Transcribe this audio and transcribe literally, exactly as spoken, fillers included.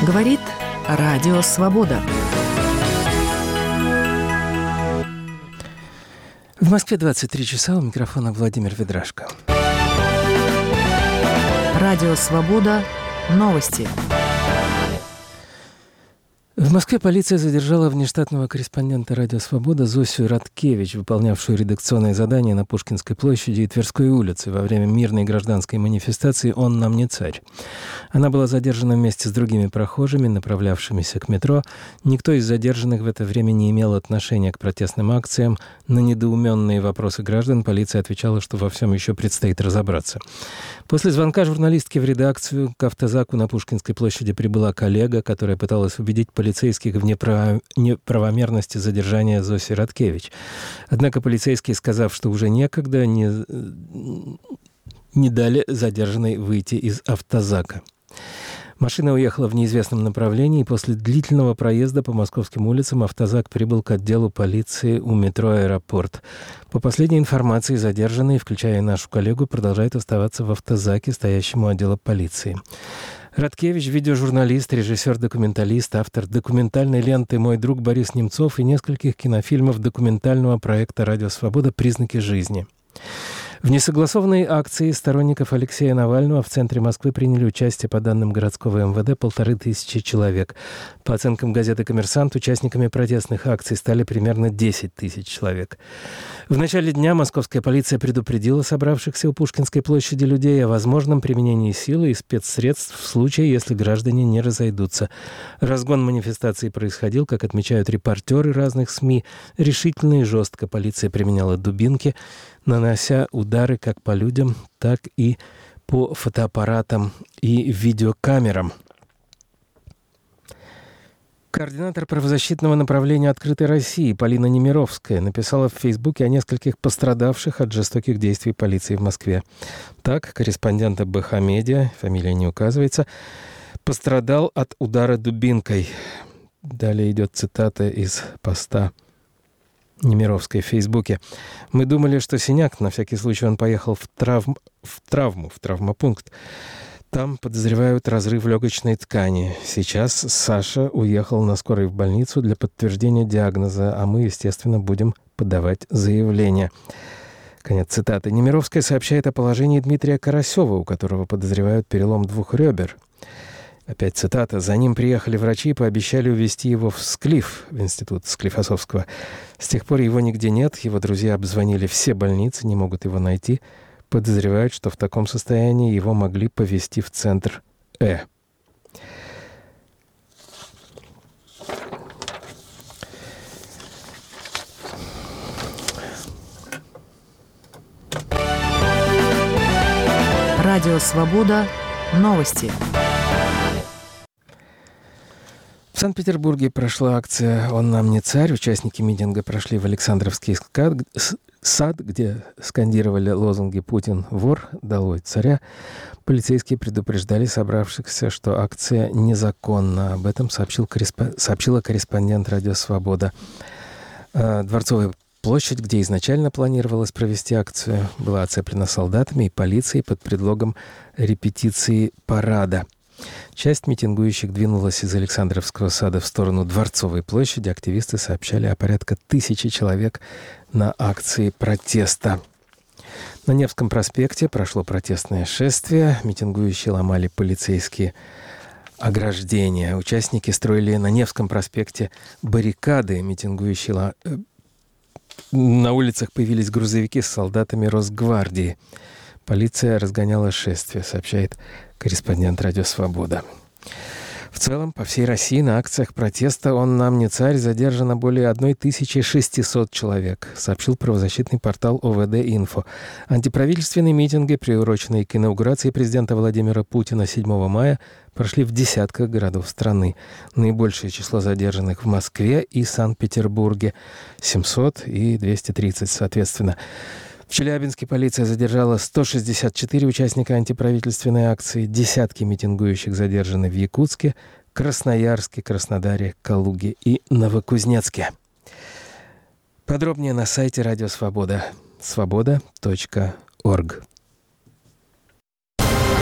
Говорит Радио Свобода. В Москве двадцать три часа, у микрофона Владимир Ведрашко. Радио Свобода. Новости. В Москве полиция задержала внештатного корреспондента «Радио Свобода» Зосю Радкевич, выполнявшую редакционное задание на Пушкинской площади и Тверской улице во время мирной гражданской манифестации «Он нам не царь». Она была задержана вместе с другими прохожими, направлявшимися к метро. Никто из задержанных в это время не имел отношения к протестным акциям. На недоуменные вопросы граждан полиция отвечала, что во всем еще предстоит разобраться. После звонка журналистки в редакцию к автозаку на Пушкинской площади прибыла коллега, которая пыталась убедить полицейских в неправ... неправомерности задержания Зоси Радкевич. Однако полицейские, сказав, что уже некогда, не, не дали задержанной выйти из автозака. Машина уехала в неизвестном направлении, и после длительного проезда по московским улицам автозак прибыл к отделу полиции у метро «Аэропорт». По последней информации, задержанные, включая нашу коллегу, продолжают оставаться в автозаке, стоящему у отдела полиции. Радкевич – видеожурналист, режиссер-документалист, автор документальной ленты «Мой друг Борис Немцов» и нескольких кинофильмов документального проекта «Радио Свобода. Признаки жизни». В несогласованной акции сторонников Алексея Навального в центре Москвы приняли участие, по данным городского эм вэ дэ, полторы тысячи человек. По оценкам газеты «Коммерсант», участниками протестных акций стали примерно десять тысяч человек. В начале дня московская полиция предупредила собравшихся у Пушкинской площади людей о возможном применении силы и спецсредств в случае, если граждане не разойдутся. Разгон манифестации происходил, как отмечают репортеры разных СМИ, решительно и жестко. Полиция применяла дубинки, нанося удары как по людям, так и по фотоаппаратам и видеокамерам. Координатор правозащитного направления «Открытой России» Полина Немировская написала в Фейсбуке о нескольких пострадавших от жестоких действий полиции в Москве. Так, корреспондент БХ Медиа, фамилия не указывается, пострадал от удара дубинкой. Далее идет цитата из поста Немировской в Фейсбуке. «Мы думали, что синяк, на всякий случай он поехал в, травм... в травму, в травмопункт. Там подозревают разрыв легочной ткани. Сейчас Саша уехал на скорой в больницу для подтверждения диагноза, а мы, естественно, будем подавать заявление». Конец цитаты. Немировская сообщает о положении Дмитрия Карасева, у которого подозревают перелом двух ребер. Опять цитата. «За ним приехали врачи и пообещали увезти его в Склиф, в институт Склифосовского. С тех пор его нигде нет, его друзья обзвонили все больницы, не могут его найти. Подозревают, что в таком состоянии его могли повезти в центр Э». Радио Свобода. Новости. В Санкт-Петербурге прошла акция «Он нам не царь». Участники митинга прошли в Александровский сад, где скандировали лозунги «Путин вор, долой царя». Полицейские предупреждали собравшихся, что акция незаконна. Об этом сообщил корреспо... сообщила корреспондент «Радио Свобода». Дворцовая площадь, где изначально планировалось провести акцию, была оцеплена солдатами и полицией под предлогом репетиции парада. Часть митингующих двинулась из Александровского сада в сторону Дворцовой площади. Активисты сообщали о порядка тысячи человек на акции протеста. На Невском проспекте прошло протестное шествие. Митингующие ломали полицейские ограждения. Участники строили на Невском проспекте баррикады. Митингующие ломали... На улицах появились грузовики с солдатами Росгвардии. Полиция разгоняла шествие, сообщает корреспондент «Радио Свобода». В целом, по всей России на акциях протеста «Он нам не царь» задержано более тысяча шестьсот человек, сообщил правозащитный портал о вэ дэ Инфо. Антиправительственные митинги, приуроченные к инаугурации президента Владимира Путина седьмого мая, прошли в десятках городов страны. Наибольшее число задержанных в Москве и Санкт-Петербурге – семьсот и двести тридцать, соответственно. В Челябинске полиция задержала сто шестьдесят четыре участника антиправительственной акции. Десятки митингующих задержаны в Якутске, Красноярске, Краснодаре, Калуге и Новокузнецке. Подробнее на сайте Радио Свобода. свобода точка орг.